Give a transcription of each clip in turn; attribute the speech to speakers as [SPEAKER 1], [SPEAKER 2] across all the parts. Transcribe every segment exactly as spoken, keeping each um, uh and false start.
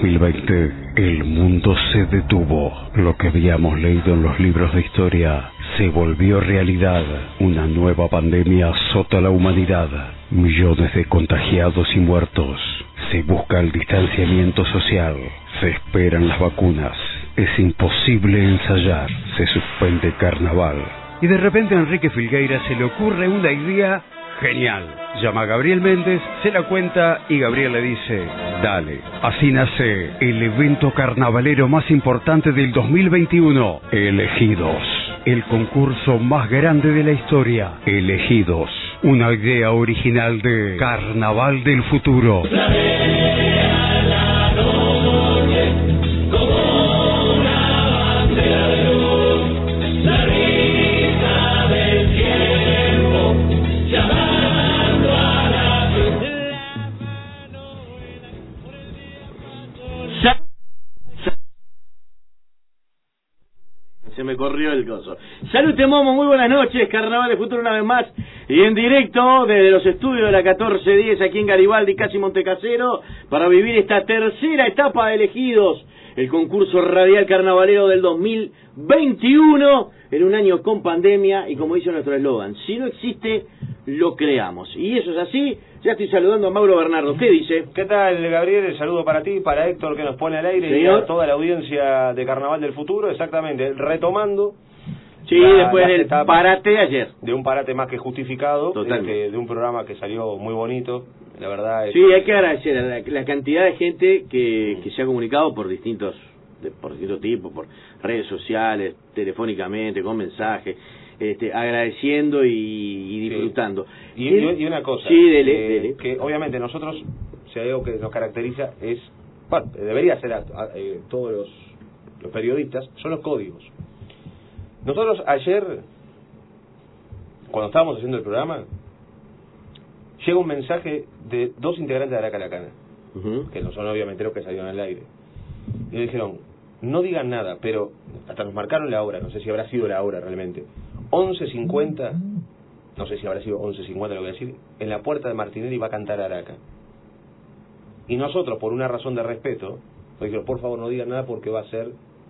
[SPEAKER 1] mil veinte, el mundo se detuvo. Lo que habíamos leído en los libros de historia se volvió realidad. Una nueva pandemia azota a la humanidad. Millones de contagiados y muertos. Se busca el distanciamiento social. Se esperan las vacunas. Es imposible ensayar. Se suspende carnaval.
[SPEAKER 2] Y de repente a Enrique Filgueira se le ocurre una idea genial. Llama a Gabriel Méndez, se la cuenta y Gabriel le dice, dale. Así nace el evento carnavalero más importante del dos mil veintiuno. Elegidos. El concurso más grande de la historia. Elegidos. Una idea original de Carnaval del Futuro.
[SPEAKER 3] Se me corrió el coso. Salute Momo, muy buenas noches. Carnaval de Futuro una vez más y en directo desde los estudios de la catorce diez aquí en Garibaldi, casi Montecasero, para vivir esta tercera etapa de Elegidos, el concurso radial carnavalero del dos mil veintiuno, en un año con pandemia y como dice nuestro eslogan, si no existe, lo creamos. Y eso es así. Ya estoy saludando a Mauro Bernardo. ¿Qué dice?
[SPEAKER 4] ¿Qué tal, Gabriel? El saludo para ti, para Héctor, que nos pone al aire,
[SPEAKER 3] ¿Señor?
[SPEAKER 4] Y a toda la audiencia de Carnaval del Futuro. Exactamente, retomando.
[SPEAKER 3] Sí, la, después del parate de ayer.
[SPEAKER 4] De un parate más que justificado.
[SPEAKER 3] Totalmente.
[SPEAKER 4] De, de un programa que salió muy bonito. La verdad es
[SPEAKER 3] Sí, hay que agradecer a la, la cantidad de gente que, que se ha comunicado por distintos, de, por distintos tipos, por redes sociales, telefónicamente, con mensajes. Este, agradeciendo y, y disfrutando.
[SPEAKER 4] Sí. Y, y una cosa,
[SPEAKER 3] sí, dele,
[SPEAKER 4] eh,
[SPEAKER 3] dele.
[SPEAKER 4] que obviamente nosotros, si hay algo que nos caracteriza es, bueno, debería ser a, a, eh, todos los, los periodistas, son los códigos. Nosotros ayer, cuando estábamos haciendo el programa, llega un mensaje de dos integrantes de Araca Lacana, uh-huh. que no son obviamente los que salieron al aire, y le dijeron, no digan nada, pero hasta nos marcaron la hora, no sé si habrá sido la hora realmente, once cincuenta, no sé si habrá sido once cincuenta lo que voy a decir, en la puerta de Martinelli va a cantar Araca. Y nosotros, por una razón de respeto, le dijeron, por favor no digan nada porque va a ser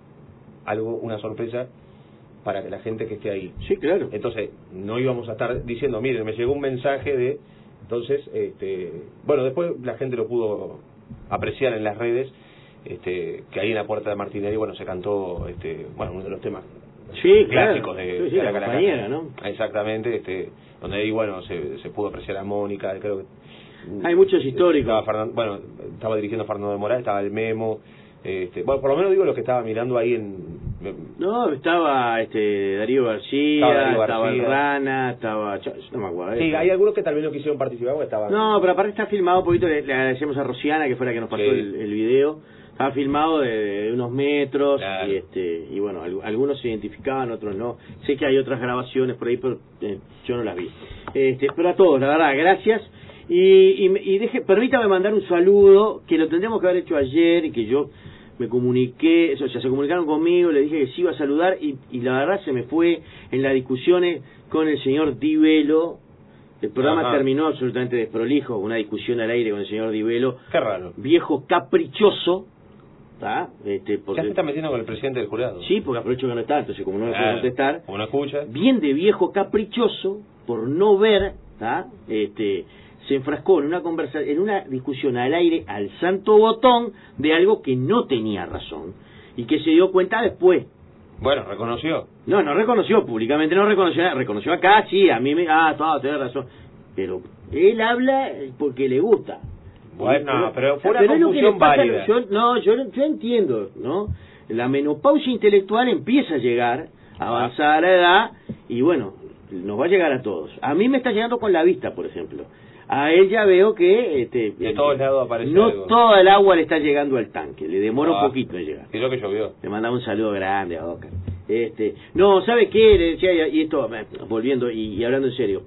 [SPEAKER 4] algo, una sorpresa para que la gente que esté ahí.
[SPEAKER 3] Sí, claro.
[SPEAKER 4] Entonces, no íbamos a estar diciendo, miren, me llegó un mensaje de... Entonces, este, bueno, después la gente lo pudo apreciar en las redes, este, que ahí en la puerta de Martinelli, bueno, se cantó, este, bueno, uno de los temas
[SPEAKER 3] sí,
[SPEAKER 4] clásicos
[SPEAKER 3] claro.
[SPEAKER 4] de,
[SPEAKER 3] sí, sí,
[SPEAKER 4] de
[SPEAKER 3] la,
[SPEAKER 4] la
[SPEAKER 3] compañera, ¿no?
[SPEAKER 4] Exactamente, este, donde ahí, bueno, se, se pudo apreciar a Mónica, creo que...
[SPEAKER 3] Hay muchos históricos.
[SPEAKER 4] Estaba Fernando, bueno, estaba dirigiendo Fernando de Morales, estaba el Memo, este, bueno, por lo menos digo lo que estaba mirando ahí en...
[SPEAKER 3] No, estaba este Darío García,
[SPEAKER 4] estaba, Darío
[SPEAKER 3] estaba
[SPEAKER 4] García.
[SPEAKER 3] el Rana, estaba... No me acuerdo.
[SPEAKER 4] Sí, hay algunos que tal vez no quisieron participar porque estaban...
[SPEAKER 3] No, pero aparte está filmado un poquito, le, le agradecemos a Rosiana, que fue la que nos pasó sí. el, el video. Estaba filmado de, de unos metros, claro. y este y bueno, al, algunos se identificaban, otros no. Sé que hay otras grabaciones por ahí, pero eh, yo no las vi. Este, pero a todos, la verdad, gracias. Y, y, y deje, permítame mandar un saludo, que lo tendríamos que haber hecho ayer, y que yo me comuniqué, o sea, se comunicaron conmigo, le dije que sí iba a saludar, y, y la verdad se me fue en las discusiones con el señor Di Velo. El programa Ajá. terminó absolutamente desprolijo, una discusión al aire con el señor Di Velo.
[SPEAKER 4] Qué raro.
[SPEAKER 3] Viejo caprichoso. ¿Tá? Este, porque...
[SPEAKER 4] ¿Ya se está metiendo con el presidente del jurado?
[SPEAKER 3] Sí, porque aprovecho que no está, entonces como no me
[SPEAKER 4] claro,
[SPEAKER 3] puede contestar.
[SPEAKER 4] Como no escucha.
[SPEAKER 3] Bien de viejo caprichoso, por no ver, ¿tá? Este, se enfrascó en una conversa, en una discusión al aire, al santo botón, de algo que no tenía razón, y que se dio cuenta después.
[SPEAKER 4] Bueno, reconoció.
[SPEAKER 3] No, no reconoció, públicamente no reconoció, reconoció acá, sí, a mí me, ah, todo, tenés razón. Pero él habla porque le gusta.
[SPEAKER 4] Bueno, pero fue una
[SPEAKER 3] pero
[SPEAKER 4] confusión válida.
[SPEAKER 3] Yo, no, yo, yo entiendo, ¿no? La menopausia intelectual empieza a llegar, avanzada la edad, y bueno, nos va a llegar a todos. A mí me está llegando con la vista, por ejemplo. A él ya veo que... Este,
[SPEAKER 4] de todos lados aparece
[SPEAKER 3] no
[SPEAKER 4] algo.
[SPEAKER 3] Toda el agua le está llegando al tanque, le demora ah, un poquito en llegar.
[SPEAKER 4] Y lo que llovió.
[SPEAKER 3] Le mandaba un saludo grande a Boca. Este, no, ¿sabe qué? Le decía, y esto, volviendo y, y hablando en serio.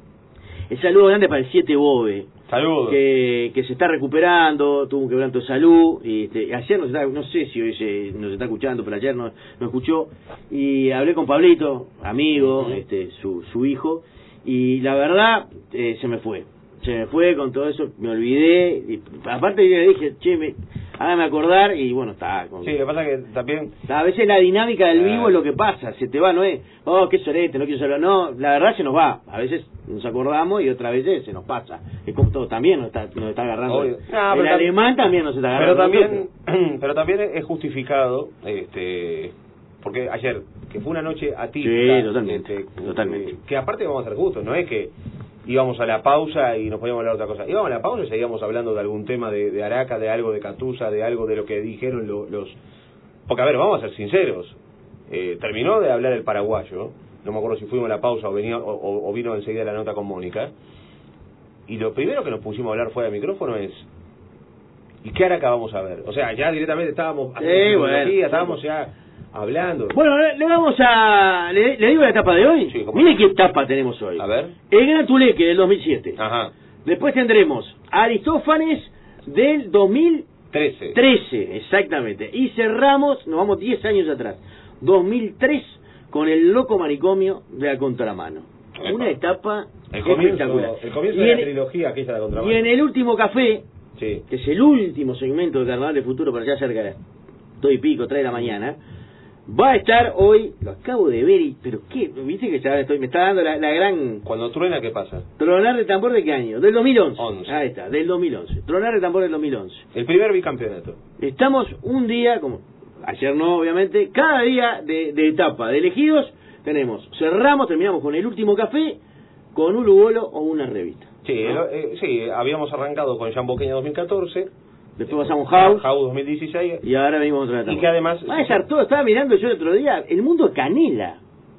[SPEAKER 3] El saludo grande para el siete Bobe.
[SPEAKER 4] Saludos.
[SPEAKER 3] Que, que se está recuperando, tuvo un quebranto de salud. Y este, ayer nos está, no sé si hoy se, nos está escuchando, pero ayer no, no escuchó. Y hablé con Pablito, amigo, uh-huh. este, su, su hijo. Y la verdad, eh, se me fue. Se me fue con todo eso, me olvidé. Y aparte yo le dije, che, me, hágame acordar, y bueno, está. Con...
[SPEAKER 4] Sí, lo que pasa es que también...
[SPEAKER 3] A veces la dinámica del vivo es lo que pasa, se te va, no es, oh, qué sorete, no quiero saber, no, la verdad se nos va, a veces nos acordamos y otras veces se nos pasa, es como todo, también nos está, nos está agarrando,
[SPEAKER 4] Obvio.
[SPEAKER 3] No, el alemán también nos está agarrando.
[SPEAKER 4] Pero también, pero también es justificado, este... porque ayer, que fue una noche atípica,
[SPEAKER 3] sí, totalmente,
[SPEAKER 4] este,
[SPEAKER 3] totalmente.
[SPEAKER 4] Que, que aparte vamos a ser justos, no es que íbamos a la pausa y nos podíamos hablar de otra cosa, íbamos a la pausa y seguíamos hablando de algún tema de, de Araca, de algo de Catusa, de algo de lo que dijeron los... los... porque a ver, vamos a ser sinceros, eh, terminó de hablar el paraguayo, no me acuerdo si fuimos a la pausa o, venía, o, o vino enseguida la nota con Mónica, y lo primero que nos pusimos a hablar fuera del micrófono es... ¿y qué Araca vamos a ver? O sea, ya directamente estábamos...
[SPEAKER 3] Sí, bueno,
[SPEAKER 4] estábamos ya... hablando.
[SPEAKER 3] Bueno, le, le vamos a... ¿Le, le digo la etapa de hoy?
[SPEAKER 4] Sí,
[SPEAKER 3] mire qué etapa tenemos hoy.
[SPEAKER 4] A ver.
[SPEAKER 3] El Gran Tuleque del dos mil siete.
[SPEAKER 4] Ajá.
[SPEAKER 3] Después tendremos Aristófanes del dos mil trece. Exactamente. Y cerramos, nos vamos diez años atrás, dos mil tres, con el loco manicomio de la contramano.
[SPEAKER 4] Epa.
[SPEAKER 3] Una etapa
[SPEAKER 4] el comienzo,
[SPEAKER 3] espectacular.
[SPEAKER 4] El comienzo
[SPEAKER 3] y
[SPEAKER 4] de
[SPEAKER 3] en,
[SPEAKER 4] la trilogía aquella de la contramano.
[SPEAKER 3] Y en el último café,
[SPEAKER 4] sí,
[SPEAKER 3] que es el último segmento de Carnaval de Futuro, para allá cerca de las dos y pico, tres de la mañana, va a estar hoy, lo acabo de ver, y pero qué, viste que ya estoy, me está dando la, la gran...
[SPEAKER 4] Cuando truena, ¿qué pasa?
[SPEAKER 3] Tronar de tambor de qué año? Del dos mil once.
[SPEAKER 4] once.
[SPEAKER 3] Ahí está, del dos mil once. Tronar de tambor del dos mil once.
[SPEAKER 4] El primer bicampeonato.
[SPEAKER 3] Estamos un día, como ayer no, obviamente, cada día de, de etapa, de elegidos, tenemos, cerramos, terminamos con el último café, con un Lugolo o una revista.
[SPEAKER 4] Sí,
[SPEAKER 3] ¿no?
[SPEAKER 4] el, eh, sí, habíamos arrancado con Jean Boqueña dos mil catorce.
[SPEAKER 3] Después pasamos House.
[SPEAKER 4] House dos mil dieciséis.
[SPEAKER 3] Y ahora venimos otra etapa.
[SPEAKER 4] Y que además...
[SPEAKER 3] Va a estar todo, estaba mirando yo el otro día, el mundo de Canela.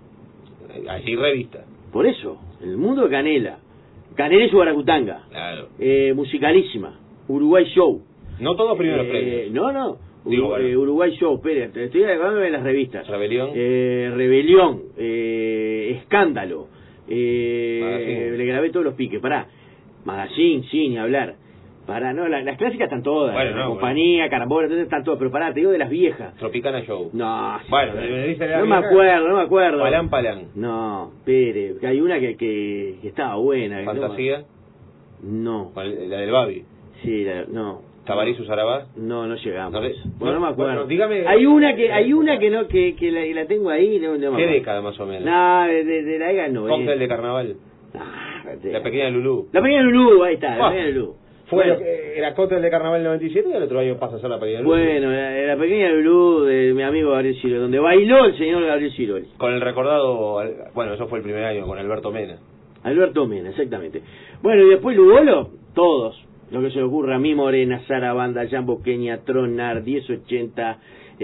[SPEAKER 4] Allí revista.
[SPEAKER 3] Por eso, el mundo de Canela. Canela y su Baracutanga.
[SPEAKER 4] Claro.
[SPEAKER 3] Eh, musicalísima. Uruguay Show.
[SPEAKER 4] No todos primeros
[SPEAKER 3] eh,
[SPEAKER 4] premios.
[SPEAKER 3] No, no.
[SPEAKER 4] Digo,
[SPEAKER 3] Ur
[SPEAKER 4] bueno.
[SPEAKER 3] eh, Uruguay Show, espera, te estoy acabando de las revistas.
[SPEAKER 4] Rebelión.
[SPEAKER 3] Eh, Rebelión. Eh, Escándalo. Eh,
[SPEAKER 4] Magazine.
[SPEAKER 3] le grabé todos los piques. Pará. Magazine, sí, ni hablar. Pará, no, la, las clásicas están todas.
[SPEAKER 4] Bueno,
[SPEAKER 3] la
[SPEAKER 4] no,
[SPEAKER 3] compañía, bueno. Carambola, entonces están todas. Pero pará, te digo de las viejas.
[SPEAKER 4] Tropicana Show.
[SPEAKER 3] No,
[SPEAKER 4] Bueno,
[SPEAKER 3] sí,
[SPEAKER 4] me dice la
[SPEAKER 3] no
[SPEAKER 4] vieja.
[SPEAKER 3] me acuerdo, no me acuerdo.
[SPEAKER 4] Palán Palán.
[SPEAKER 3] No, espere, que hay una que, que, que estaba buena. que
[SPEAKER 4] Fantasía.
[SPEAKER 3] No.
[SPEAKER 4] No. La del Babi.
[SPEAKER 3] Sí, la, no.
[SPEAKER 4] Tabarizu Sarabá.
[SPEAKER 3] No, no llegamos.
[SPEAKER 4] No, le-
[SPEAKER 3] bueno, no me acuerdo.
[SPEAKER 4] bueno, dígame-
[SPEAKER 3] hay una que hay una que no que, que la, la tengo ahí, no, no me
[SPEAKER 4] ¿Qué
[SPEAKER 3] acuerdo.
[SPEAKER 4] década más o menos?
[SPEAKER 3] No, de, de, de la década del noventa.
[SPEAKER 4] Cóctel de carnaval.
[SPEAKER 3] Ah,
[SPEAKER 4] La pequeña Lulú.
[SPEAKER 3] La pequeña Lulú, ahí está, la
[SPEAKER 4] Ah,
[SPEAKER 3] pequeña Lulú.
[SPEAKER 4] Fue
[SPEAKER 3] Bueno,
[SPEAKER 4] lo que era Cóctel de carnaval del noventa y siete y el otro año pasa a ser la pequeña Lulú.
[SPEAKER 3] bueno la, la pequeña Lulú de mi amigo Gabriel Ciroli, donde bailó el señor Gabriel Ciroli.
[SPEAKER 4] Con el recordado, bueno, eso fue el primer año con Alberto Mena.
[SPEAKER 3] Alberto Mena, exactamente. Bueno, y después Lugolo, todos. Lo que se le ocurra, Mi Morena, Sara Banda, Jean Boqueña, Tronar, diez ochenta,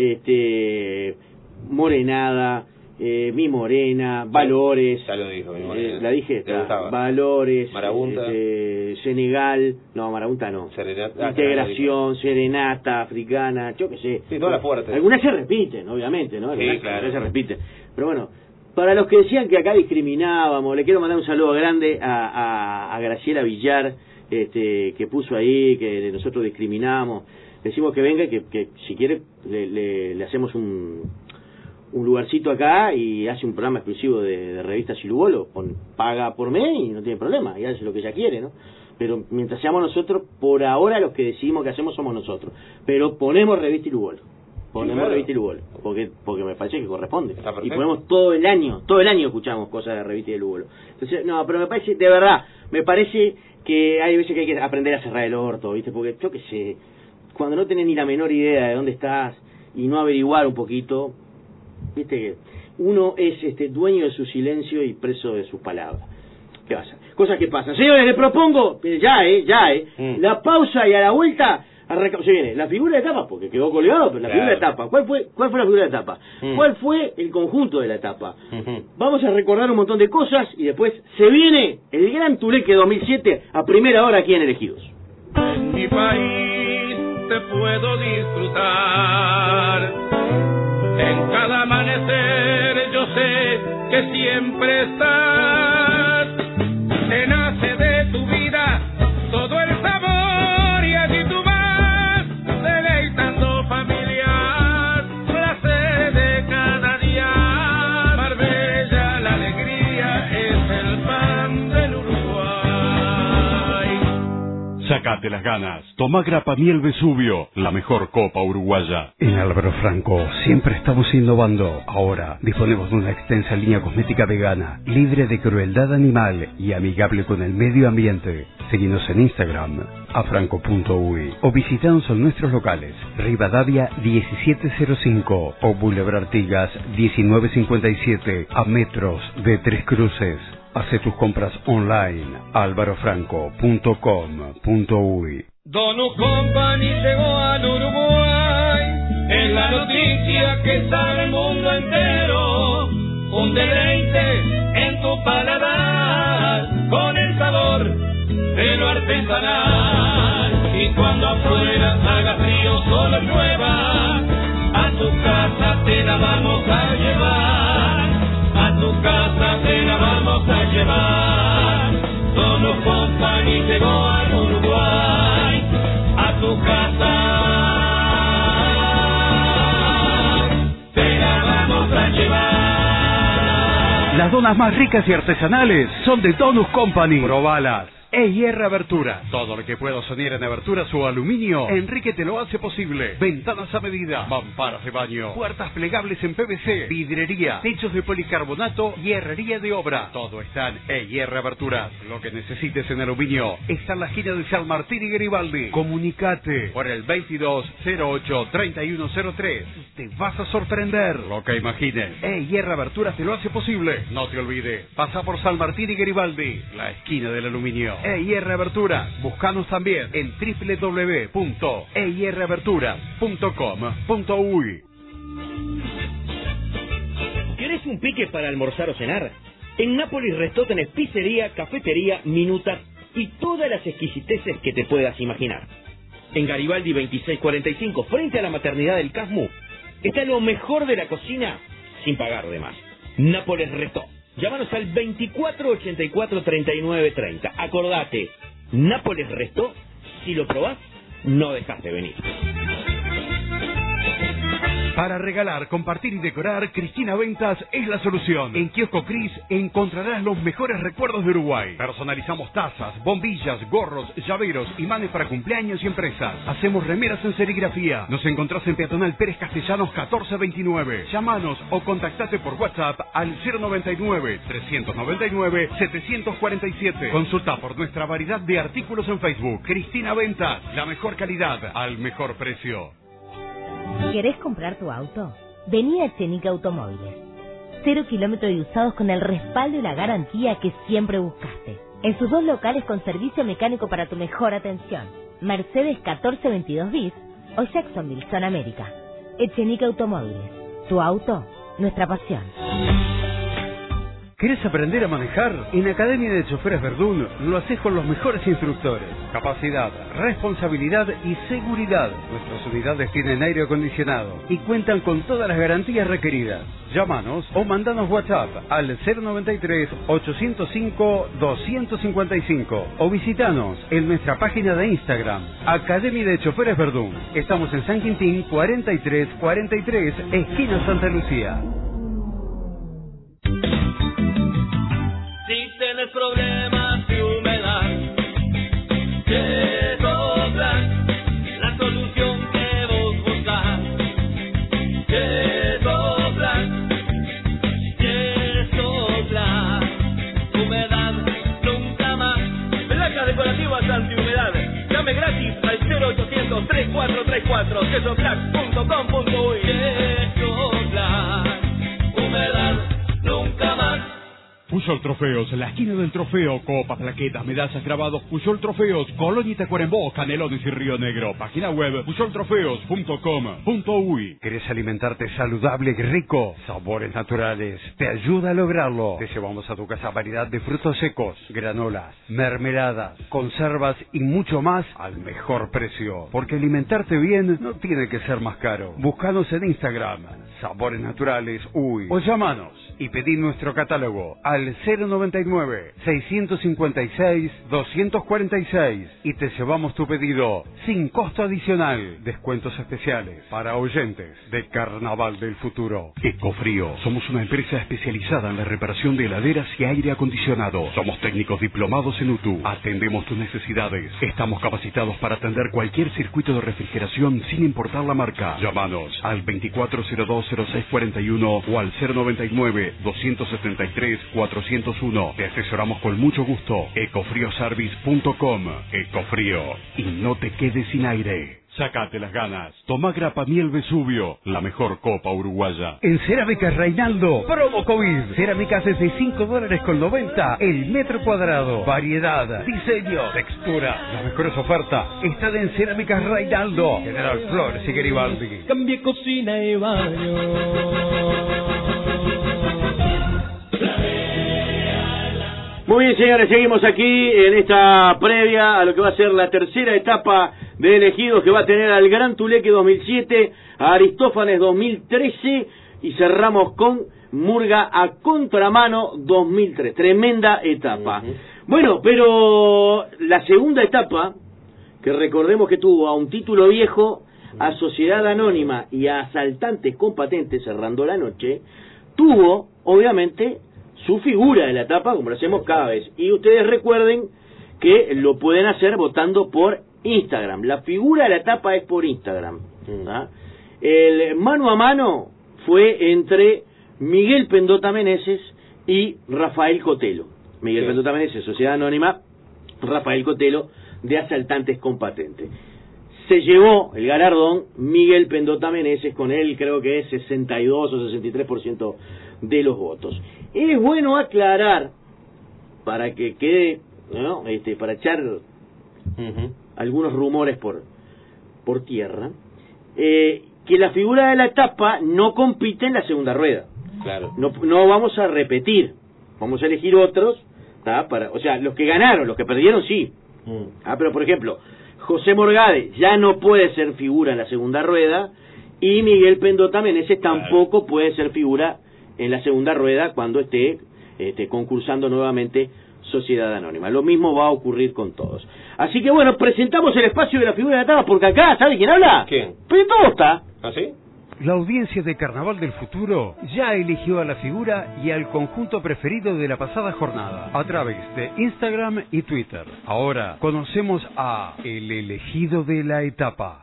[SPEAKER 3] este, Morenada, eh, Mi Morena, Valores.
[SPEAKER 4] Ya lo dijo, Mi Morena.
[SPEAKER 3] Eh, la dije
[SPEAKER 4] ¿Te
[SPEAKER 3] esta.
[SPEAKER 4] gustaba?
[SPEAKER 3] Valores.
[SPEAKER 4] Marabunta.
[SPEAKER 3] este, Senegal. No, Marabunta no.
[SPEAKER 4] Serenata.
[SPEAKER 3] Integración, Serenata, Africana, yo qué sé.
[SPEAKER 4] Sí, todas las fuertes.
[SPEAKER 3] Algunas se repiten, obviamente, ¿no?
[SPEAKER 4] Sí,
[SPEAKER 3] Algunas,
[SPEAKER 4] claro.
[SPEAKER 3] algunas se repiten. Pero bueno, para los que decían que acá discriminábamos, le quiero mandar un saludo grande a, a, a Graciela Villar, este, que puso ahí que nosotros discriminamos. Decimos que venga, que, que si quiere le, le, le hacemos un, un lugarcito acá y hace un programa exclusivo de, de revistas y Lugolo, con, paga por mes y no tiene problema, y hace lo que ella quiere, ¿no? Pero mientras seamos nosotros, por ahora los que decidimos que hacemos somos nosotros. Pero ponemos revista y Lugolo. Ponemos
[SPEAKER 4] claro.
[SPEAKER 3] revista y Lugolo, porque, porque me parece que corresponde.
[SPEAKER 4] Está
[SPEAKER 3] Y
[SPEAKER 4] perfecto.
[SPEAKER 3] ponemos todo el año, todo el año escuchamos cosas de revista y de Lugolo. Entonces, no, pero me parece, de verdad, me parece que hay veces que hay que aprender a cerrar el orto, ¿viste? Porque yo qué sé, cuando no tenés ni la menor idea de dónde estás y no averiguar un poquito, viste que uno es este dueño de su silencio y preso de sus palabras. ¿Qué pasa? Cosas que pasan. Señores, les propongo, mire, ya, eh, ya, eh,
[SPEAKER 4] Mm.
[SPEAKER 3] la pausa y a la vuelta arranca- se viene la figura de etapa, porque quedó colgado, pero la
[SPEAKER 4] Claro.
[SPEAKER 3] figura de etapa. ¿Cuál fue, cuál fue la figura de etapa?
[SPEAKER 4] Mm.
[SPEAKER 3] ¿Cuál fue el conjunto de la etapa?
[SPEAKER 4] Ujú.
[SPEAKER 3] Vamos a recordar un montón de cosas y después se viene el Gran Tuleque dos mil siete a primera hora aquí en Elegidos.
[SPEAKER 5] En mi país te puedo disfrutar. En cada amanecer yo sé que siempre estás. Te nace de tu vida todo el sabor y allí tú vas deleitando familias, placer de cada día. Marbella, la alegría es el pan del Uruguay.
[SPEAKER 6] Saca
[SPEAKER 1] Date las ganas. Toma Grapa Miel Vesubio, la mejor copa uruguaya. En Álvaro Franco siempre estamos innovando. Ahora disponemos de una extensa línea cosmética vegana, libre de crueldad animal y amigable con el medio ambiente. Seguinos en Instagram, afranco punto uy, o visitanos en nuestros locales, Rivadavia diecisiete cero cinco o Boulevard Artigas diecinueve cincuenta y siete, a metros de Tres Cruces. Hace tus compras online, álvaro franco punto com punto uy.
[SPEAKER 5] Donut Company llegó al Uruguay, es la noticia que sabe el mundo entero. Un deleite en tu paladar, con el sabor de lo artesanal. Y cuando afuera haga frío, solo llueva, a tu casa te la vamos a llevar. A tu casa te la vamos a llevar. Donut Company llegó al Uruguay, a tu casa te la vamos a llevar.
[SPEAKER 2] Las donas más ricas y artesanales son de Donut Company. Probalas. E R Abertura. Todo lo que puedo soñar en aberturas o aluminio, Enrique te lo hace posible. Ventanas a medida, mamparas de baño, puertas plegables en P V C, vidrería, techos de policarbonato y herrería de obra. Todo está en E R Aberturas. Lo que necesites en aluminio está en la esquina de San Martín y Garibaldi. Comunicate por el veintidós cero ocho treinta y uno cero tres. Te vas a sorprender lo que imagines. E R Aberturas te lo hace posible. No te olvides, pasa por San Martín y Garibaldi, la esquina del aluminio. E R Aberturas. Buscanos también en doble u doble u doble u punto e i r aberturas punto com punto uy.
[SPEAKER 6] ¿Querés un pique para almorzar o cenar? En Nápoles Restó tenés pizzería, cafetería, minutas y todas las exquisiteces que te puedas imaginar. En Garibaldi veintiséis cuarenta y cinco, frente a la maternidad del Casmu, está lo mejor de la cocina sin pagar de más. Nápoles Restó. Llámanos al veinticuatro ochenta y cuatro treinta y nueve treinta. Acordate, Nápoles Restó, si lo probás, no dejas de venir.
[SPEAKER 2] Para regalar, compartir y decorar, Cristina Ventas es la solución. En Kiosco Cris encontrarás los mejores recuerdos de Uruguay. Personalizamos tazas, bombillas, gorros, llaveros, imanes para cumpleaños y empresas. Hacemos remeras en serigrafía. Nos encontrás en Peatonal Pérez Castellanos catorce veintinueve. Llámanos o contactate por WhatsApp al cero noventa y nueve, trescientos noventa y nueve, setecientos cuarenta y siete. Consulta por nuestra variedad de artículos en Facebook. Cristina Ventas, la mejor calidad al mejor precio.
[SPEAKER 7] ¿Querés comprar tu auto? Vení a Echenique Automóviles. Cero kilómetros y usados con el respaldo y la garantía que siempre buscaste. En sus dos locales con servicio mecánico para tu mejor atención. Mercedes catorce veintidós bis o Jacksonville, Zona América. Echenique Automóviles. Tu auto, nuestra pasión.
[SPEAKER 2] ¿Querés aprender a manejar? En Academia de Choferes Verdún lo haces con los mejores instructores. Capacidad, responsabilidad y seguridad. Nuestras unidades tienen aire acondicionado y cuentan con todas las garantías requeridas. Llámanos o mandanos WhatsApp al cero noventa y tres, ochocientos cinco, doscientos cincuenta y cinco o visitanos en nuestra página de Instagram, Academia de Choferes Verdún. Estamos en San Quintín cuarenta y tres cuarenta y tres, esquina Santa Lucía.
[SPEAKER 5] Si tienes problemas de humedad, Yesoplan, la solución que vos buscás. Yesoplan, Yesoplan, humedad nunca más. Placas decorativas antihumedad. Llame gratis al cero ochocientos, treinta y cuatro treinta y cuatro, yesoplan punto com punto uy. Yesoplan, humedad nunca más.
[SPEAKER 1] Puyol Trofeos, la esquina del trofeo, copas, plaquetas, medallas, grabados. Puyol Trofeos, Colonia y Tacuarembó, Canelones y Río Negro. Página web puyol trofeos punto com punto uy.
[SPEAKER 2] ¿Querés alimentarte saludable y rico? Sabores naturales te ayuda a lograrlo. Te llevamos a tu casa variedad de frutos secos, granolas, mermeladas, conservas y mucho más al mejor precio. Porque alimentarte bien no tiene que ser más caro. Búscanos en Instagram, sabores naturales, uy. O llámanos y pedí nuestro catálogo al cero noventa y nueve, seiscientos cincuenta y seis, doscientos cuarenta y seis y te llevamos tu pedido sin costo adicional. Descuentos especiales para oyentes de Carnaval del Futuro. Ecofrío. Somos una empresa especializada en la reparación de heladeras y aire acondicionado. Somos técnicos diplomados en U T U. Atendemos tus necesidades. Estamos capacitados para atender cualquier circuito de refrigeración sin importar la marca. Llámanos al veinticuatro cero dos cero seis cuarenta y uno o al cero noventa y nueve, doscientos setenta y tres, cuatrocientos uno. Te asesoramos con mucho gusto. ecofrioservice punto com. Ecofrío. Y no te quedes sin aire. Sacate las ganas. Toma Grapa Miel Vesubio, la mejor copa uruguaya. En Cerámicas Reinaldo, promo COVID. Cerámicas desde cinco dólares con noventa el metro cuadrado. Variedad, diseño, textura. Las mejores ofertas están en Cerámicas Reinaldo. General Flores y Garibaldi.
[SPEAKER 5] Cambie cocina y baño.
[SPEAKER 3] Muy bien, señores, seguimos aquí en esta previa a lo que va a ser la tercera etapa de elegidos que va a tener al Gran Tuleque dos mil siete, a Aristófanes dos mil trece y cerramos con Murga a Contramano dos mil tres. Tremenda etapa. Uh-huh. Bueno, pero la segunda etapa, que recordemos que tuvo a un título viejo, a Sociedad Anónima y a Asaltantes con Patente cerrando la noche, tuvo, obviamente, su figura de la etapa, como lo hacemos cada vez. Y ustedes recuerden que lo pueden hacer votando por Instagram. La figura de la etapa es por Instagram. ¿Ah? El mano a mano fue entre Miguel Pendota Meneses y Rafael Cotelo. Miguel sí. Pendota Meneses, Sociedad Anónima, Rafael Cotelo, de Asaltantes con Patente. Se llevó el galardón Miguel Pendota Meneses, con él creo que es sesenta y dos o sesenta y tres por ciento de los votos. Es bueno aclarar, para que quede, ¿no? este, para echar uh-huh. algunos rumores por, por tierra, eh, que la figura de la etapa no compite en la segunda rueda.
[SPEAKER 4] Claro.
[SPEAKER 3] No, no vamos a repetir, vamos a elegir otros, ¿tá? Para, o sea, los que ganaron, los que perdieron sí. Uh. Ah, pero por ejemplo, José Morgade ya no puede ser figura en la segunda rueda y Miguel Pendota Meneses tampoco puede ser figura en la segunda rueda cuando esté, esté concursando nuevamente Sociedad Anónima. Lo mismo va a ocurrir con todos. Así que bueno, presentamos el espacio de la figura de la etapa, porque acá, ¿sabe quién habla?
[SPEAKER 4] ¿Quién?
[SPEAKER 3] Pendota.
[SPEAKER 4] ¿Ah, sí?
[SPEAKER 2] La audiencia de Carnaval del Futuro ya eligió a la figura y al conjunto preferido de la pasada jornada a través de Instagram y Twitter. Ahora conocemos a el elegido de la etapa.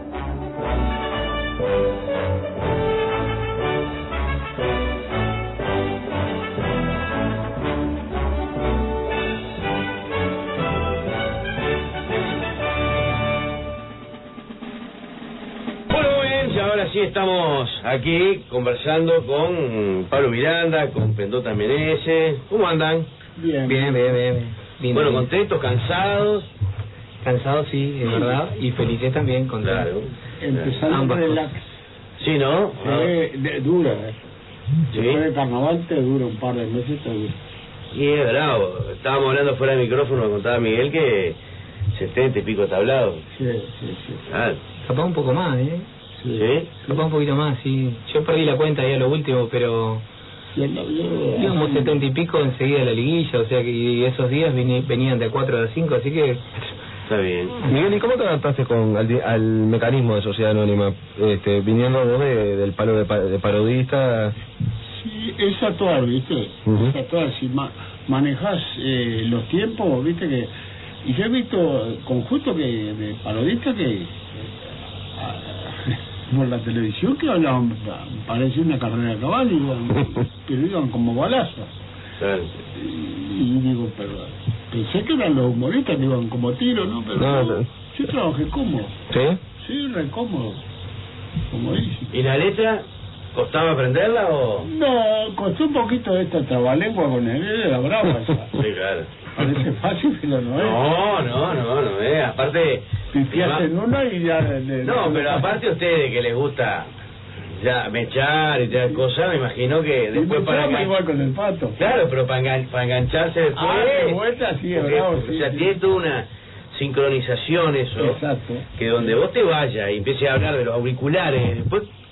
[SPEAKER 4] Ahora sí estamos aquí conversando con Pablo Miranda, con Pendota Meneses. ¿Cómo andan?
[SPEAKER 8] Bien, bien, bien, bien. bien
[SPEAKER 4] bueno,
[SPEAKER 8] bien.
[SPEAKER 4] contentos, cansados.
[SPEAKER 8] Cansados, sí, de verdad, y felices también, contentos.
[SPEAKER 4] Claro.
[SPEAKER 8] Empezando
[SPEAKER 3] Ambas
[SPEAKER 8] con
[SPEAKER 3] relax.
[SPEAKER 4] Sí, ¿no?
[SPEAKER 8] Sí, ah. de, dura, ¿eh?
[SPEAKER 4] ¿Sí?
[SPEAKER 8] Después de carnaval te dura un par de meses, te dura.
[SPEAKER 4] Y es bravo. Estábamos hablando fuera del micrófono, me contaba Miguel que setenta y pico tablados.
[SPEAKER 8] Sí, sí, sí.
[SPEAKER 4] Claro.
[SPEAKER 8] Capaz un poco más, ¿eh?
[SPEAKER 4] Sí.
[SPEAKER 8] ¿Sí? Capaz un poquito más, sí. Yo perdí la cuenta ahí a lo último, pero... Digamos setenta y pico enseguida de la liguilla, o sea que y esos días venían de cuatro a cinco, así que...
[SPEAKER 4] Está bien.
[SPEAKER 9] Miguel, ¿y cómo te adaptaste con al, al mecanismo de Sociedad Anónima? Este, viniendo vos de, del palo de, de parodista...
[SPEAKER 10] Sí, es actuar, ¿viste? Uh-huh. Es actuar. Si ma manejas eh, los tiempos, ¿viste? Que y yo he visto conjuntos que de parodistas que... Eh, por la televisión que hablaban, parece una carrera de caballo, iban, pero iban como balazos.
[SPEAKER 4] Claro.
[SPEAKER 10] Y, y digo, pero pensé que eran los humoristas que iban como tiro, ¿no? Pero
[SPEAKER 9] no,
[SPEAKER 10] no,
[SPEAKER 9] no.
[SPEAKER 10] Yo trabajé cómodo.
[SPEAKER 9] ¿Sí?
[SPEAKER 10] Sí, re cómodo. Comodísimo.
[SPEAKER 4] ¿Y la letra? ¿Costaba aprenderla o...?
[SPEAKER 10] No, costó un poquito esta trabalengua con el de la brava esa.
[SPEAKER 4] Sí, claro.
[SPEAKER 10] Parece fácil, pero no es.
[SPEAKER 4] No, no, no, no es. Aparte...
[SPEAKER 10] Pifias en una y ya... De, de,
[SPEAKER 4] no,
[SPEAKER 10] de,
[SPEAKER 4] pero aparte a ustedes que les gusta ya mechar y tal cosa, me imagino que después para...
[SPEAKER 10] Engan... igual con el pato.
[SPEAKER 4] Claro, pero para, engan... para engancharse después...
[SPEAKER 10] Ah, de vuelta, sí,
[SPEAKER 4] porque,
[SPEAKER 10] bravo,
[SPEAKER 4] o
[SPEAKER 10] sí,
[SPEAKER 4] sea,
[SPEAKER 10] sí.
[SPEAKER 4] tiene toda una sincronización eso.
[SPEAKER 10] Exacto.
[SPEAKER 4] Que donde vos te vayas y empieces a hablar de los auriculares, después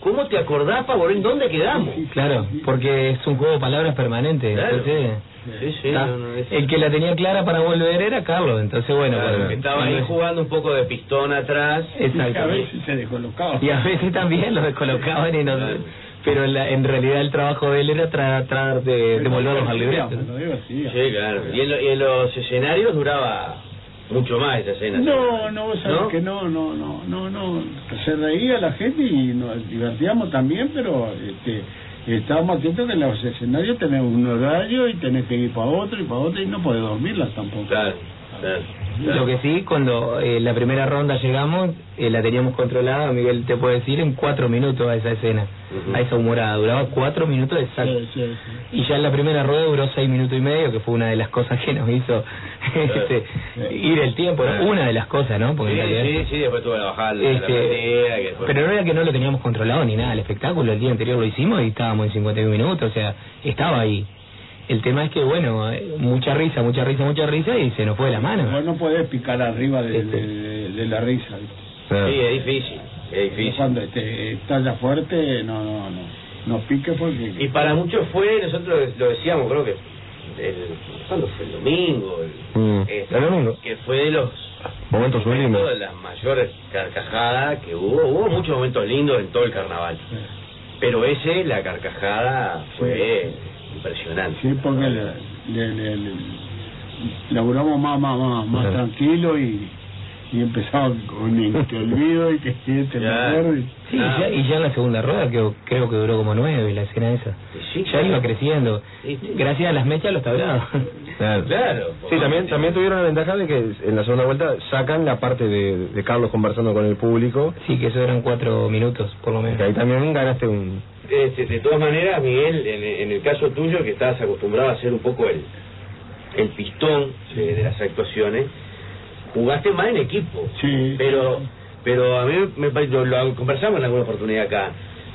[SPEAKER 4] ¿cómo te acordás para volver? ¿Dónde quedamos?
[SPEAKER 8] Claro, porque es un juego de palabras permanente.
[SPEAKER 4] Claro.
[SPEAKER 8] Entonces,
[SPEAKER 4] sí, sí,
[SPEAKER 8] está,
[SPEAKER 4] no, no, es...
[SPEAKER 8] el que la tenía clara para volver era Carlos. Entonces, bueno,
[SPEAKER 4] claro,
[SPEAKER 8] bueno,
[SPEAKER 4] estaba ahí jugando un poco de pistón atrás.
[SPEAKER 8] Exacto.
[SPEAKER 10] Y a veces se descolocaba.
[SPEAKER 8] Y a veces también los descolocaban y no... Claro. Pero en, la, en realidad el trabajo de él era tratar tra de, de volverlos al libreto.
[SPEAKER 4] Sí, claro. Y en, lo, y en los escenarios duraba mucho más esa escena.
[SPEAKER 10] No, no, vos sabés
[SPEAKER 4] ¿no?
[SPEAKER 10] que no, no, no, no, no. Se reía la gente y nos divertíamos también, pero este, estábamos atentos que en los escenarios tenés un horario y tenés que ir para otro y para otro y no podés dormirlas tampoco.
[SPEAKER 4] Claro, claro. Claro.
[SPEAKER 8] Lo que sí, cuando eh, la primera ronda llegamos, eh, la teníamos controlada, Miguel te puede decir, en cuatro minutos a esa escena, uh-huh. a esa humorada, duraba cuatro minutos exactos. Sí, sí, sí. Y ya en la primera rueda duró seis minutos y medio, que fue una de las cosas que nos hizo este, sí. ir el tiempo, ¿no? Una de las cosas, ¿no? Porque
[SPEAKER 4] sí,
[SPEAKER 8] en realidad,
[SPEAKER 4] sí, sí, después tuve que bajar la
[SPEAKER 8] este,
[SPEAKER 4] platea, que después...
[SPEAKER 8] pero no era que no lo teníamos controlado ni nada, el espectáculo el día anterior lo hicimos y estábamos en cincuenta y un minutos, o sea, estaba ahí. El tema es que, bueno, mucha risa, mucha risa, mucha risa y se nos fue de la mano.
[SPEAKER 10] Vos no podés picar arriba de, de, de, de la risa.
[SPEAKER 4] ¿Viste? Sí, es difícil, es difícil.
[SPEAKER 10] Cuando este, estalla fuerte, no, no, no, no pique porque...
[SPEAKER 4] Y para muchos fue, nosotros lo decíamos, creo que, el, ¿cuándo fue? El domingo. El,
[SPEAKER 9] mm,
[SPEAKER 4] este,
[SPEAKER 9] el domingo.
[SPEAKER 4] Que fue de los
[SPEAKER 9] momentos lindos.
[SPEAKER 4] De las mayores carcajadas que hubo. Hubo muchos momentos lindos en todo el carnaval. Sí. Pero ese, la carcajada, fue... Sí. Impresionante.
[SPEAKER 10] Sí, porque le, le, le, le laburamos más más más, más claro. tranquilo y, y empezaba con el te olvido y te sientes mejor. Y...
[SPEAKER 8] Sí, ah, ya, y ya en la segunda rueda que creo que duró como nueve la escena esa.
[SPEAKER 4] Sí,
[SPEAKER 8] ya claro. iba creciendo. Sí, sí. Gracias a las mechas los tablados.
[SPEAKER 9] Claro.
[SPEAKER 4] claro.
[SPEAKER 9] Sí, también también tuvieron la ventaja de que en la segunda vuelta sacan la parte de, de Carlos conversando con el público.
[SPEAKER 8] Sí, que eso eran cuatro minutos por lo menos.
[SPEAKER 9] Que ahí también ganaste un...
[SPEAKER 4] Este, de todas maneras, Miguel, en, en el caso tuyo, que estabas acostumbrado a hacer un poco el, el pistón de, de las actuaciones, jugaste más en equipo.
[SPEAKER 10] Sí.
[SPEAKER 4] Pero, pero a mí me parece, lo, lo conversamos en alguna oportunidad acá,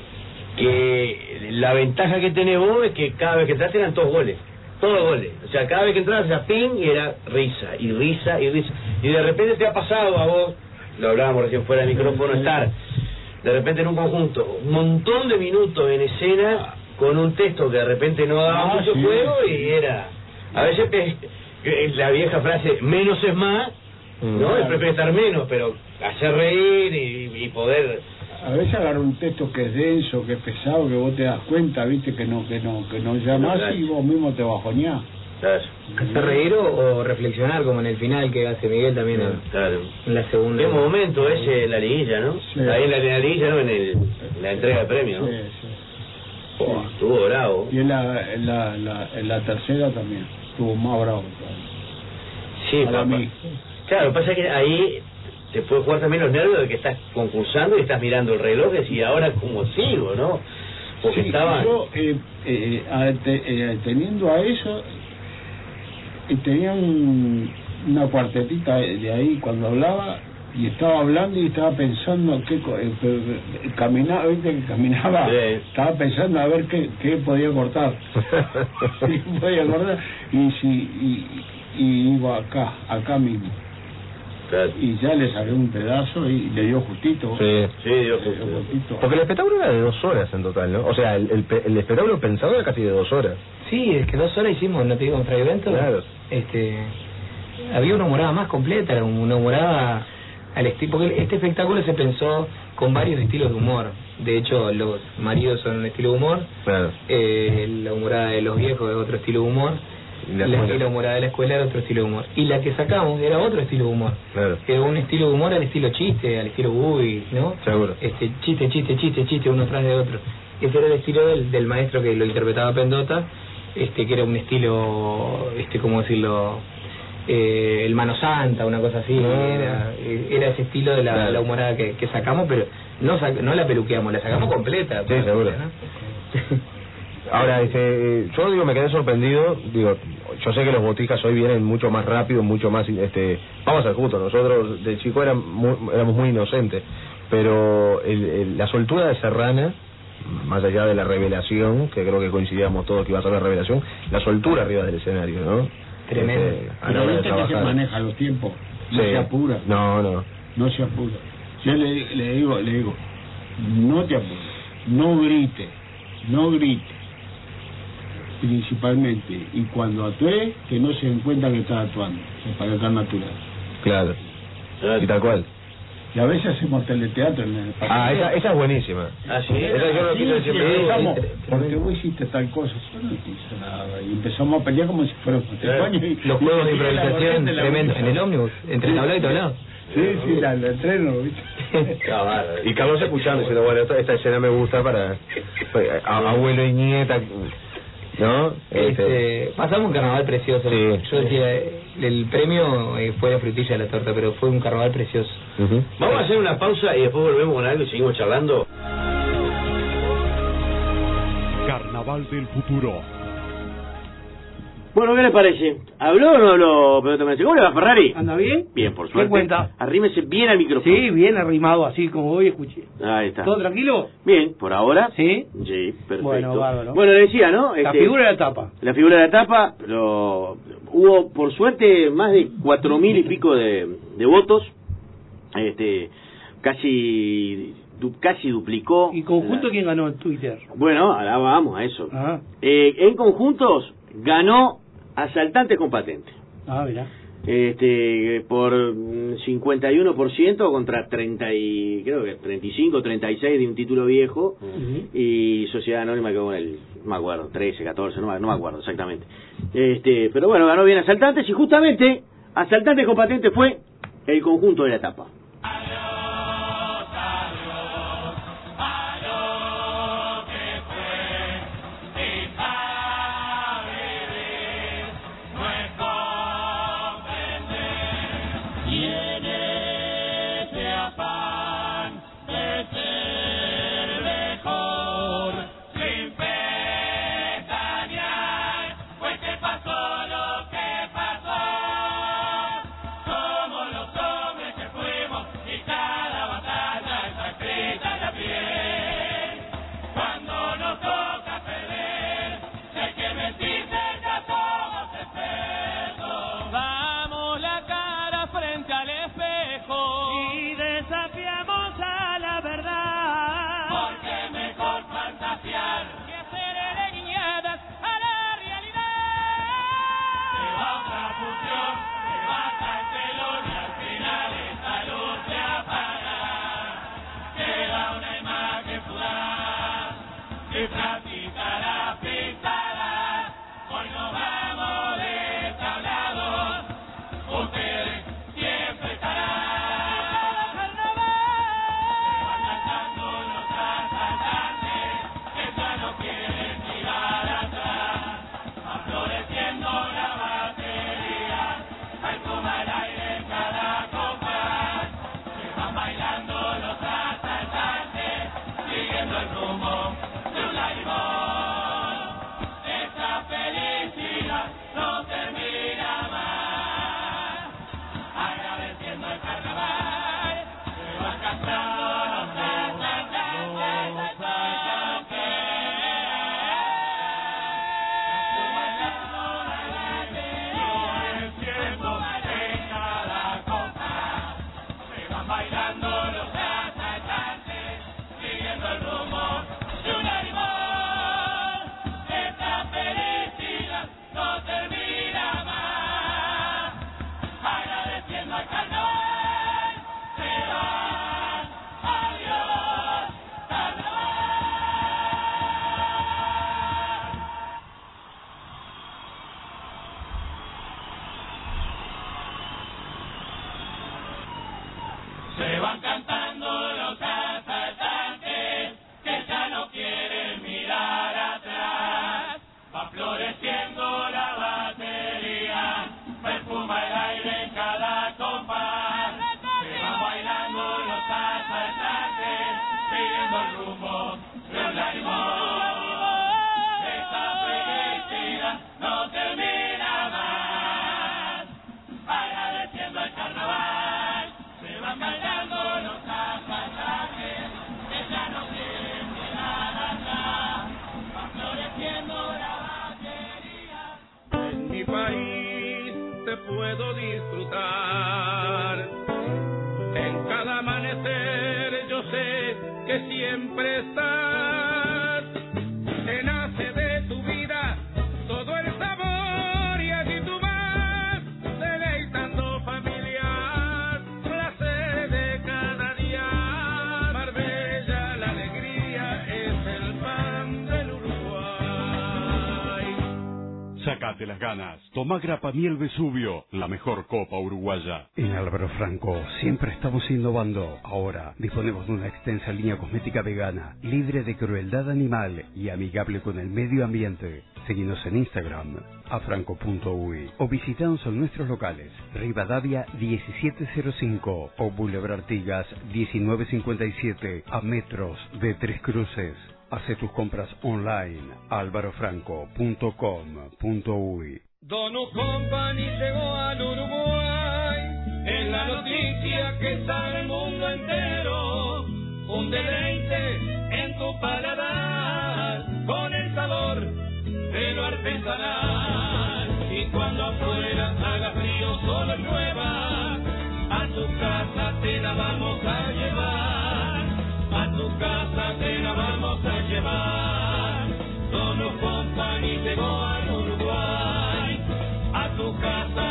[SPEAKER 4] que la ventaja que tenés vos es que cada vez que entraste eran todos goles. Todos goles. O sea, cada vez que entrabas era ping y era risa, y risa, y risa. Y de repente te ha pasado a vos, lo hablábamos recién fuera del micrófono, estar... de repente en un conjunto, un montón de minutos en escena con un texto que de repente no daba ah, mucho sí, juego sí. y era, a veces es la vieja frase, menos es más, mm, ¿no? Claro. Es prefiero estar menos, pero hacer reír y, y poder...
[SPEAKER 10] A veces agarra un texto que es denso, que es pesado, que vos te das cuenta, viste, que no que no que no llamás claro. y vos mismo te bajoneás.
[SPEAKER 4] Claro.
[SPEAKER 8] ¿Hacer reír o, o reflexionar como en el final que hace Miguel también en,
[SPEAKER 4] claro.
[SPEAKER 8] en la segunda?
[SPEAKER 4] ¿Qué momento ese en la liguilla, no?
[SPEAKER 10] Sí.
[SPEAKER 4] Ahí en la, en la liguilla, ¿no? En, el, en la entrega de premios, ¿no?
[SPEAKER 10] Sí, sí.
[SPEAKER 4] Oh, sí. Estuvo bravo.
[SPEAKER 10] Y en la, en la, la, en la tercera también, estuvo más bravo.
[SPEAKER 4] Sí,
[SPEAKER 10] para
[SPEAKER 4] papá.
[SPEAKER 10] mí.
[SPEAKER 4] Claro, pasa que ahí te puede jugar también los nervios de que estás concursando y estás mirando el reloj y decís, ahora cómo sigo, ¿no? Porque
[SPEAKER 10] sí,
[SPEAKER 4] estaba...
[SPEAKER 10] yo, eh, eh, a, te, eh, teniendo a eso... y tenía un, una cuartetita de ahí cuando hablaba y estaba hablando y estaba pensando qué eh, caminaba, viste que caminaba, sí. Estaba pensando a ver qué, qué podía cortar, qué podía cortar y si y, y iba acá, acá mismo.
[SPEAKER 4] Claro.
[SPEAKER 10] Y ya le saqué un pedazo y le dio justito.
[SPEAKER 9] Sí,
[SPEAKER 4] sí dio justito.
[SPEAKER 10] dio justito.
[SPEAKER 9] Porque el espectáculo era de dos horas en total, ¿no? O sea, el, el, el espectáculo pensado era casi de dos horas.
[SPEAKER 8] Sí, es que dos horas hicimos, no te digo, en Fray Bento.
[SPEAKER 9] Claro.
[SPEAKER 8] Este, había una humorada más completa, era una humorada al estilo, porque este espectáculo se pensó con varios estilos de humor. De hecho, los maridos son un estilo de humor,
[SPEAKER 9] claro.
[SPEAKER 8] eh, la humorada de los viejos es otro estilo de humor. La, la, la humorada de la escuela era otro estilo de humor. Y la que sacamos era otro estilo de humor.
[SPEAKER 9] Claro.
[SPEAKER 8] Era un estilo de humor al estilo chiste, al estilo Uy, ¿no?
[SPEAKER 9] Seguro.
[SPEAKER 8] Este, chiste, chiste, chiste, chiste, uno tras de otro. Ese era el estilo del, del maestro que lo interpretaba Pendota, este que era un estilo, este ¿cómo decirlo? Eh, el Mano Santa, una cosa así. No. Era, era ese estilo de la, claro. la humorada que, que sacamos, pero no, sac, no la peluqueamos, la sacamos completa.
[SPEAKER 9] Sí, seguro. ¿No? Ahora, este, yo digo, me quedé sorprendido, digo, yo sé que los Botijas hoy vienen mucho más rápido, mucho más, este, vamos a ser justos, nosotros de chico éramos muy, éramos muy inocentes, pero el, el, la soltura de Serrana, más allá de la revelación, que creo que coincidíamos todos que iba a ser la revelación, la soltura arriba del escenario, ¿no?
[SPEAKER 8] Tremendo.
[SPEAKER 10] Este, pero viste que se maneja los tiempos, no
[SPEAKER 9] sí.
[SPEAKER 10] se apura.
[SPEAKER 9] No, no.
[SPEAKER 10] No se apura. Yo le, le digo, le digo, no te apures. no grite, no grite, principalmente, y cuando actúe, que no se den cuenta que está actuando, es para estar natural.
[SPEAKER 9] Claro, y tal cual.
[SPEAKER 10] Y a veces hacemos teleteatro en el partido.
[SPEAKER 9] Ah, esa, esa es buenísima.
[SPEAKER 3] Ah, sí.
[SPEAKER 9] Esa yo no
[SPEAKER 10] Sí,
[SPEAKER 9] quise
[SPEAKER 10] sí,
[SPEAKER 9] siempre.
[SPEAKER 10] empezamos, porque vos hiciste tal cosa, yo no hice nada, y empezamos a pelear como si fuera un matrimonio. y-
[SPEAKER 8] Los juegos de
[SPEAKER 10] y la
[SPEAKER 8] improvisación
[SPEAKER 10] corriente la
[SPEAKER 8] tremendos
[SPEAKER 10] única.
[SPEAKER 8] en el ómnibus, entre tablado y tablado.
[SPEAKER 10] Sí, sí, la, la entreno, ¿viste?
[SPEAKER 9] Y Carlos escuchando, diciendo, bueno, esta, esta escena me gusta para, para a- abuelo y nieta, ¿no?
[SPEAKER 8] Este, pasamos un carnaval precioso.
[SPEAKER 9] Sí.
[SPEAKER 8] Yo decía, el premio eh, fue la frutilla de la torta, pero fue un carnaval precioso.
[SPEAKER 9] Uh-huh.
[SPEAKER 3] Vamos a hacer una pausa y después volvemos con algo y seguimos charlando.
[SPEAKER 1] Carnaval del futuro.
[SPEAKER 3] Bueno, ¿qué les parece? ¿Habló o no habló Pedro Tomás? ¿Cómo le va, Ferrari?
[SPEAKER 11] ¿Anda bien?
[SPEAKER 3] Bien, por
[SPEAKER 11] ¿Qué
[SPEAKER 3] suerte.
[SPEAKER 11] cuenta?
[SPEAKER 3] Arrímese bien al micrófono.
[SPEAKER 11] Sí, bien arrimado, así como hoy escuché.
[SPEAKER 3] Ahí está.
[SPEAKER 11] ¿Todo tranquilo?
[SPEAKER 3] Bien, por ahora.
[SPEAKER 11] Sí.
[SPEAKER 3] Sí, perfecto.
[SPEAKER 11] Bueno, bárbaro.
[SPEAKER 3] Bueno, le decía, ¿no?
[SPEAKER 11] La
[SPEAKER 3] Este,
[SPEAKER 11] figura de la tapa.
[SPEAKER 3] La figura de la tapa, lo, hubo por suerte más de cuatro mil y pico de, de votos, este, casi du, casi duplicó.
[SPEAKER 11] ¿Y conjunto
[SPEAKER 3] la-
[SPEAKER 11] quién ganó en Twitter?
[SPEAKER 3] Bueno, ahora vamos a eso.
[SPEAKER 11] Ah,
[SPEAKER 3] Eh, en conjuntos ganó Asaltantes con Patente.
[SPEAKER 11] ah, mirá.
[SPEAKER 3] Este, por mm, cincuenta y uno por ciento contra treinta y, creo que treinta y cinco, treinta y seis de un título viejo.
[SPEAKER 11] Ujú.
[SPEAKER 3] Y Sociedad Anónima quedó con el, no me acuerdo, trece, catorce, no, me- no me acuerdo exactamente. Este, pero bueno, ganó bien Asaltantes y justamente Asaltantes con Patente fue el conjunto de la etapa.
[SPEAKER 5] Damos la cara frente al espejo y desafiamos a la verdad. Porque mejor fantasear que hacer guiñadas a la realidad. Se va otra función, se baja el telón y al final esta luz se apaga. Queda una imagen fugaz que practicará pintada. Hoy nos vamos deshablados, ustedes siempre estarán. Se van cantando los asaltantes, que ya no quieren mirar atrás. Va floreciendo la batería, hay toma el aire en cada compás. Se van bailando los asaltantes, siguiendo el rumbo de un limón. Esta felicidad no termina más. Agradeciendo el carnaval, se van cantando los asaltantes, los asaltantes. Bailando la alegría, floreciendo en cada compás. Se van bailando los asaltantes, siguiendo el rumbo de un animal. Esta felicidad no termina más. Agradeciendo al carnaval, se van. Adiós, carnaval. Se van cantando los asaltantes, que ya no quieren mirar atrás. Va floreciendo la batería, perfuma el aire en cada compás. Se van bailando los asaltantes, siguiendo el rumbo de un limón. Esta felicidad no termina más. Agradeciendo el carnaval, se van bailando los asaltantes, que ya no quieren mirar atrás. Va floreciendo la batería. En mi país te puedo disfrutar. En cada amanecer yo sé que siempre siempre estás. Te nace de tu vida todo el sabor y allí tú vas, deleitando familias, placer de cada día. Marbella, la alegría es el pan del Uruguay.
[SPEAKER 1] Sácate las ganas. Toma Grapa Miel Vesubio, la mejor copa uruguaya.
[SPEAKER 2] En Álvaro Franco siempre estamos innovando. Ahora disponemos de una extensa línea cosmética vegana, libre de crueldad animal y amigable con el medio ambiente. Seguinos en Instagram, afranco punto uy, o visitanos en nuestros locales, Rivadavia diecisiete cero cinco o Boulevard Artigas diecinueve cincuenta y siete, a metros de Tres Cruces. Hace tus compras online, álvaro franco punto com punto uy.
[SPEAKER 5] Donut Company llegó al Uruguay, es la noticia que sale el mundo entero. Un deleite en tu paladar, con el sabor de lo artesanal. Y cuando afuera haga frío, solo llueva, a tu casa te la vamos a llevar. A tu casa te la vamos a llevar. Donut Company llegó al Uruguay, a tu casa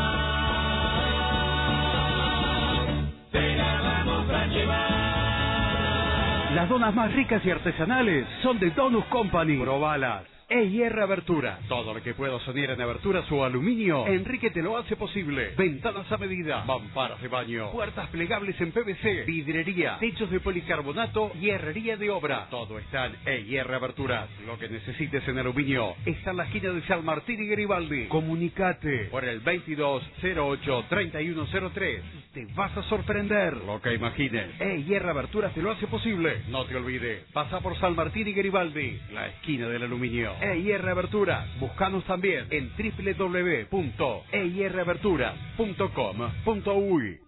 [SPEAKER 5] te la vamos a llevar.
[SPEAKER 2] Las donas más ricas y artesanales son de Donut Company. Probalas. E I R Abertura. Todo lo que puedo soñar en aberturas o aluminio, Enrique te lo hace posible. Ventanas a medida, mamparas de baño, puertas plegables en P V C, vidrería, techos de policarbonato y herrería de obra. Todo está en E I R Aberturas. Lo que necesites en aluminio está en la esquina de San Martín y Garibaldi. Comunicate por el veintidós cero ocho treinta y uno cero tres. Te vas a sorprender lo que imagines. E I R Aberturas te lo hace posible. No te olvides, pasa por San Martín y Garibaldi, la esquina del aluminio. E I R Aberturas. Búscanos también en doble u doble u doble u punto e i r aberturas punto com punto uy.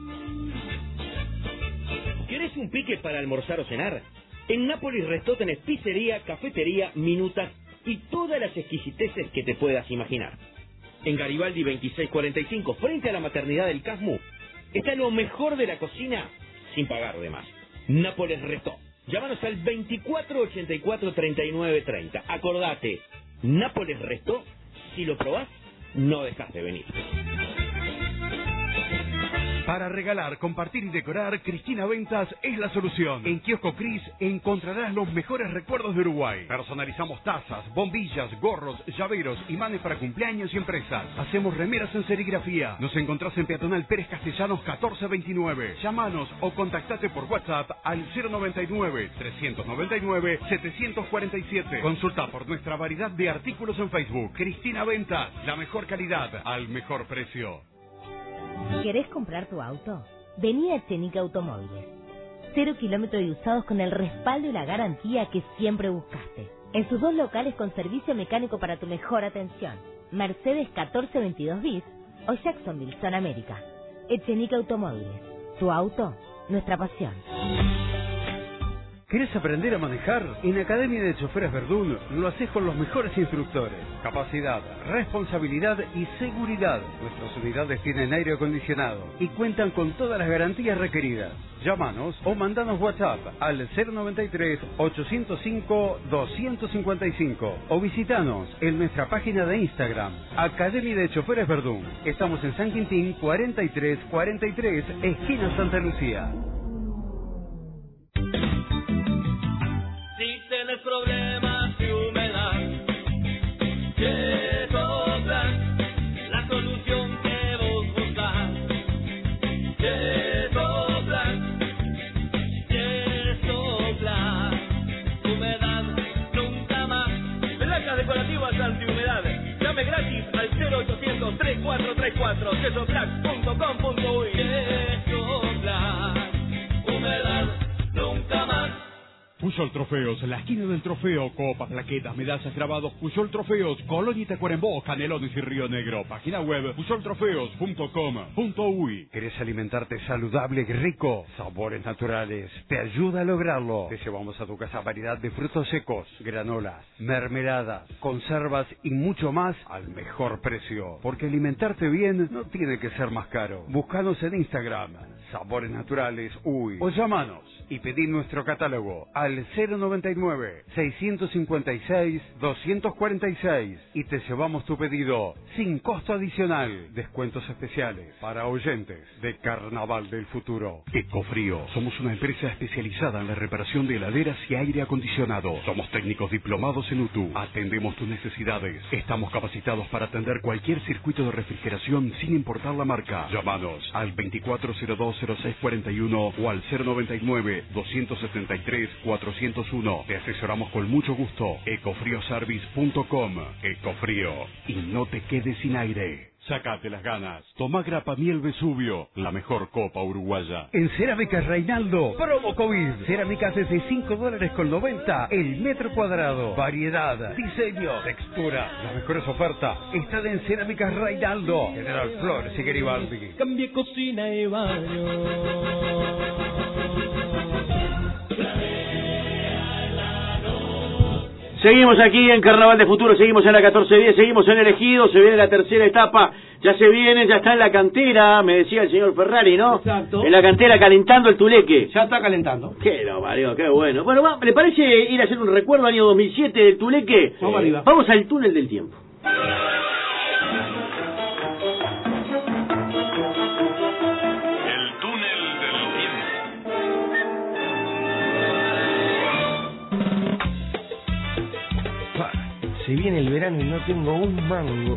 [SPEAKER 6] ¿Querés un pique para almorzar o cenar? En Nápoles Restó tenés pizzería, cafetería, minutas y todas las exquisiteces que te puedas imaginar. En Garibaldi veintiséis cuarenta y cinco, frente a la maternidad del Casmu, está lo mejor de la cocina sin pagar de más. Nápoles Restó. Llámanos al veinticuatro ochenta y cuatro treinta y nueve treinta. Acordate, Nápoles Restó, si lo probás, no dejas de venir.
[SPEAKER 2] Para regalar, compartir y decorar, Cristina Ventas es la solución. En Kiosco Cris encontrarás los mejores recuerdos de Uruguay. Personalizamos tazas, bombillas, gorros, llaveros, imanes para cumpleaños y empresas. Hacemos remeras en serigrafía. Nos encontrás en Peatonal Pérez Castellanos catorce veintinueve. Llámanos o contactate por WhatsApp al cero noventa y nueve, trescientos noventa y nueve, setecientos cuarenta y siete. Consulta por nuestra variedad de artículos en Facebook. Cristina Ventas, la mejor calidad al mejor precio.
[SPEAKER 7] ¿Querés comprar tu auto? Vení a Echenique Automóviles. Cero kilómetros y usados con el respaldo y la garantía que siempre buscaste. En sus dos locales con servicio mecánico para tu mejor atención. Mercedes catorce veintidós bis o Jacksonville, Zona América. Echenique Automóviles. Tu auto, nuestra pasión.
[SPEAKER 2] ¿Querés aprender a manejar? En Academia de Choferes Verdún lo haces con los mejores instructores. Capacidad, responsabilidad y seguridad. Nuestras unidades tienen aire acondicionado y cuentan con todas las garantías requeridas. Llámanos o mandanos WhatsApp al cero noventa y tres, ochocientos cinco, doscientos cincuenta y cinco o visitanos en nuestra página de Instagram, Academia de Choferes Verdún. Estamos en San Quintín cuarenta y tres cuarenta y tres, esquina Santa Lucía.
[SPEAKER 5] Si tienes problemas de humedad, Yesoplan, la solución que vos buscas. Yesoplan, Yesoplan, humedad nunca más. Placas decorativas antihumedad. Llame gratis al cero ochocientos, treinta y cuatro treinta y cuatro, yesoplan punto com punto uy. Yesoplan, humedad nunca más.
[SPEAKER 1] Puyol Trofeos, la esquina del trofeo, copas, plaquetas, medallas, grabados, Puyol Trofeos, Colón y Tacuarembó, Canelones y Río Negro. Página web puyol trofeos punto com punto uy.
[SPEAKER 2] ¿Querés alimentarte saludable y rico? Sabores naturales. Te ayuda a lograrlo. Te llevamos a tu casa variedad de frutos secos, granolas, mermeladas, conservas y mucho más al mejor precio. Porque alimentarte bien no tiene que ser más caro. Búscanos en Instagram, sabores naturales, uy. O llámanos y pedí nuestro catálogo al cero noventa y nueve, seiscientos cincuenta y seis, doscientos cuarenta y seis y te llevamos tu pedido sin costo adicional. Descuentos especiales para oyentes de Carnaval del Futuro. Ecofrío. Somos una empresa especializada en la reparación de heladeras y aire acondicionado. Somos técnicos diplomados en U T U. Atendemos tus necesidades. Estamos capacitados para atender cualquier circuito de refrigeración sin importar la marca. Llámanos al veinticuatro cero dos cero seis cuarenta y uno o al cero noventa y nueve, doscientos setenta y tres, cuatrocientos uno. Te asesoramos con mucho gusto. ecofrioservice punto com. Ecofrío. Y no te quedes sin aire. Sacate las ganas. Toma Grapa Miel Vesubio, la mejor copa uruguaya. En Cerámicas Reinaldo, promo COVID. Cerámicas desde cinco dólares con noventa el metro cuadrado. Variedad, diseño, textura. Las mejores ofertas están en Cerámicas Reinaldo. General Flores y Garibaldi.
[SPEAKER 5] Cambie cocina y baño.
[SPEAKER 3] Seguimos aquí en Carnaval de Futuro, seguimos en la catorce diez, seguimos en Elegido, se viene la tercera etapa, ya se viene, ya está en la cantera, me decía el señor Ferrari, ¿no?
[SPEAKER 11] Exacto.
[SPEAKER 3] En la cantera calentando el Tuleque.
[SPEAKER 11] Ya está calentando.
[SPEAKER 3] Qué lo valió, qué bueno. Bueno, va, ¿le parece ir a hacer un recuerdo año dos mil siete del Tuleque?
[SPEAKER 11] Vamos arriba.
[SPEAKER 3] Vamos al túnel del tiempo.
[SPEAKER 12] Se viene el verano y no tengo un mango.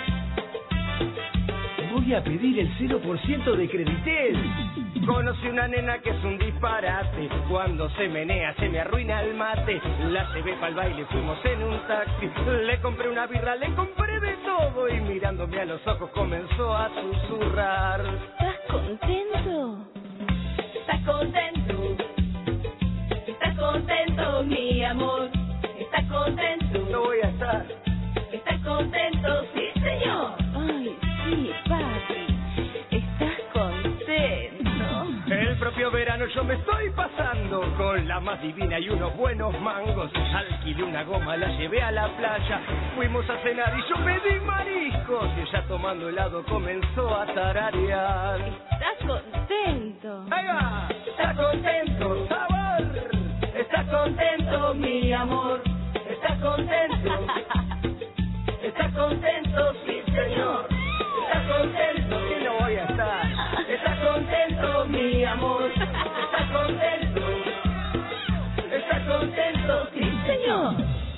[SPEAKER 12] Voy a pedir el cero por ciento de Creditel.
[SPEAKER 13] Conocí una nena que es un disparate. Cuando se menea se me arruina el mate. La llevé pa'l baile, fuimos en un taxi. Le compré una birra, le compré de todo. Y mirándome a los ojos comenzó a susurrar.
[SPEAKER 14] ¿Estás contento? ¿Estás contento? ¿Estás contento, mi amor? ¿Estás contento?
[SPEAKER 13] No voy a estar.
[SPEAKER 14] ¿Estás contento? Sí, señor. Ay, sí, papi. ¿Estás contento?
[SPEAKER 13] El propio verano yo me estoy pasando con la más divina y unos buenos mangos. Alquilé una goma, la llevé a la playa. Fuimos a cenar y yo pedí mariscos. Y ella tomando helado comenzó a tararear.
[SPEAKER 14] ¿Estás contento?
[SPEAKER 13] ¡Ahí va! ¿Estás contento? ¡Sabor! ¿Estás contento, mi amor? ¿Estás contento? ¿Estás contento? Sí, señor. ¿Estás contento? Sí, no voy a estar. ¿Estás contento, mi amor? ¿Estás contento? ¿Estás contento? Sí, señor.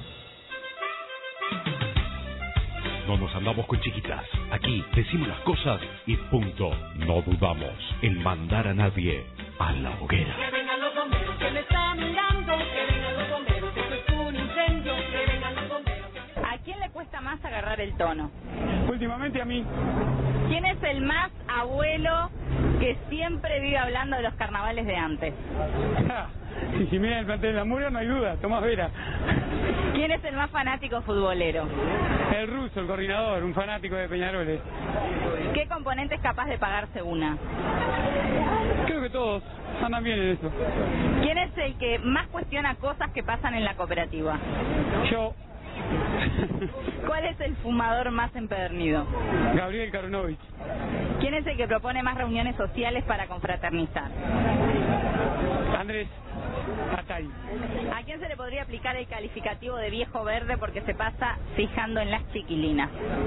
[SPEAKER 2] No nos andamos con chiquitas. Aquí decimos las cosas y punto. No dudamos en mandar a nadie a la hoguera.
[SPEAKER 5] Que vengan los bomberos, que me están mirando. Que vengan los bomberos, esto es un incendio. Que vengan los bomberos.
[SPEAKER 15] ¿A quién le cuesta más agarrar el tono?
[SPEAKER 16] Últimamente a mí.
[SPEAKER 15] ¿Quién es el más abuelo que siempre vive hablando de los carnavales de antes?
[SPEAKER 16] Y si miran el plantel de la Muro, no hay duda, Tomás Vera.
[SPEAKER 15] ¿Quién es el más fanático futbolero?
[SPEAKER 16] El ruso, el coordinador, un fanático de Peñaroles.
[SPEAKER 15] ¿Qué componente es capaz de pagarse una?
[SPEAKER 16] Creo que todos andan bien en eso.
[SPEAKER 15] ¿Quién es el que más cuestiona cosas que pasan en la cooperativa?
[SPEAKER 16] Yo.
[SPEAKER 15] ¿Cuál es el fumador más empedernido?
[SPEAKER 16] Gabriel Karunovich.
[SPEAKER 15] ¿Quién es el que propone más reuniones sociales para confraternizar?
[SPEAKER 16] Andrés Atay.
[SPEAKER 15] ¿A quién se le podría aplicar el calificativo de viejo verde porque se pasa fijando en las chiquilinas?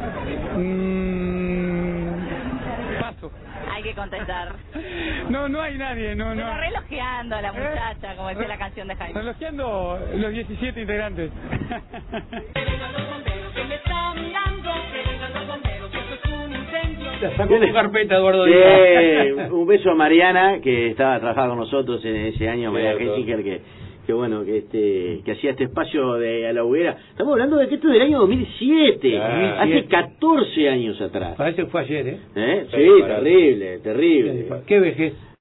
[SPEAKER 16] Mm, paso.
[SPEAKER 15] Hay que contestar.
[SPEAKER 16] No, no hay nadie, no, no.
[SPEAKER 15] Pero relojeando a la muchacha, ¿Eh? Como decía la canción de Jaime.
[SPEAKER 16] Relojeando los diecisiete integrantes.
[SPEAKER 5] Que vengan los bomberos, que me están mirando. Que vengan los bomberos, esto es un incendio.
[SPEAKER 11] La sacó tu carpeta, Eduardo Díaz.
[SPEAKER 3] Eh, un beso a Mariana, que estaba trabajando con nosotros en ese año, Mariana Hensinger, que, que bueno, que este que hacía este espacio de a la hoguera. Estamos hablando de que esto es del año dos mil siete,
[SPEAKER 11] Ah,
[SPEAKER 3] hace catorce años atrás.
[SPEAKER 11] Parece que fue ayer, ¿eh?
[SPEAKER 3] ¿Eh? Sí,
[SPEAKER 11] Sí,
[SPEAKER 3] terrible, terrible.
[SPEAKER 11] Qué vejez.